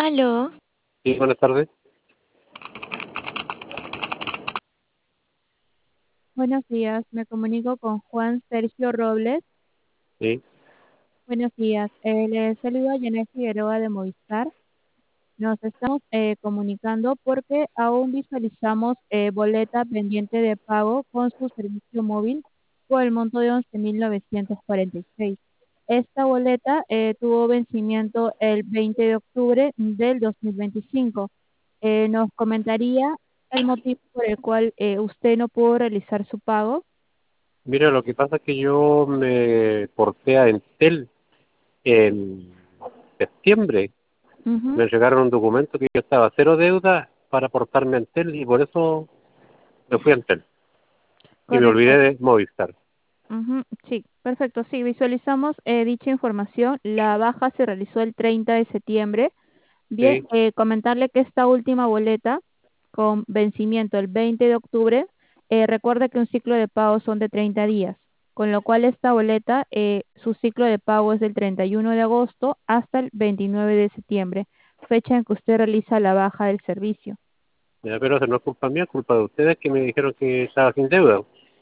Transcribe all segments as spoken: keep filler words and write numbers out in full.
Aló, Sí, buenas tardes. Buenos días, me comunico con Juan Sergio Robles. Sí, Buenos días, eh, le saluda Janet Figueroa de Movistar. Nos estamos eh, comunicando porque aún visualizamos eh, boleta pendiente de pago con su servicio móvil por el monto de once mil novecientos cuarenta y seis. Esta boleta eh, tuvo vencimiento el veinte de octubre del dos mil veinticinco. Eh, ¿nos comentaría el motivo por el cual eh, usted no pudo realizar su pago? mira, lo que pasa es que yo me porté a Entel en septiembre. Ujú. Me llegaron un documento que yo estaba cero deuda para portarme a Entel y por eso me fui a Entel. Y me Correcto. olvidé de Movistar. Ujú, sí, perfecto. Sí, visualizamos eh, dicha información. La baja se realizó el treinta de septiembre. Bien, Sí, eh, comentarle que esta última boleta con vencimiento el veinte de octubre, eh, recuerda que un ciclo de pago son de treinta días, con lo cual esta boleta, eh, su ciclo de pago es del treinta y uno de agosto hasta el veintinueve de septiembre, fecha en que usted realiza la baja del servicio. ya, pero eso no es culpa mía, es culpa de ustedes que me dijeron que estaba sin deuda.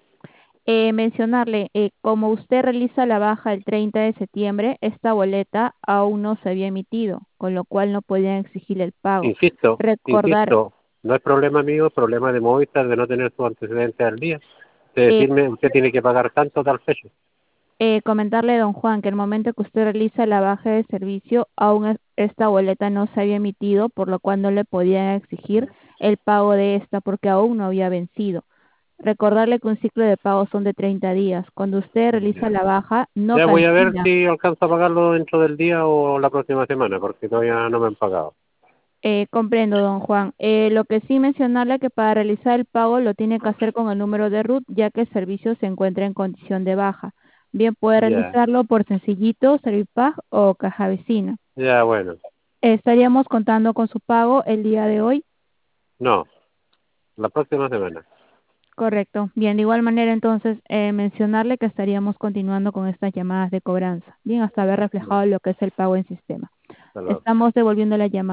Eh, mencionarle, eh, como usted realiza la baja el treinta de septiembre, esta boleta aún no se había emitido, con lo cual no podían exigirle el pago. Insisto, Recordar, insisto, no es problema mío, es problema de Movistar de no tener sus antecedentes al día. De eh, decirme, usted tiene que pagar tanto tal fecha. eh, comentarle, don Juan, que el momento que usted realiza la baja de servicio, aún es- esta boleta no se había emitido, por lo cual no le podían exigir el pago de esta porque aún no había vencido. Recordarle que un ciclo de pago son de treinta días. Cuando usted realiza Ya. la baja, no Ya voy a ver cancela. si alcanzo a pagarlo dentro del día o la próxima semana, porque todavía no me han pagado. Eh, comprendo, don Juan. Eh, lo que sí mencionarle que para realizar el pago lo tiene que hacer con el número de RUT, ya que el servicio se encuentra en condición de baja. Bien, puede Ya, realizarlo por Sencillito, Servipag o Caja Vecina. ya, bueno. Eh, estaríamos contando con su pago el día de hoy. No, la próxima semana. Correcto. Bien, de igual manera entonces eh, mencionarle que estaríamos continuando con estas llamadas de cobranza. Bien, hasta haber Ya, reflejado lo que es el pago en sistema. hasta luego. Estamos devolviendo la llamada.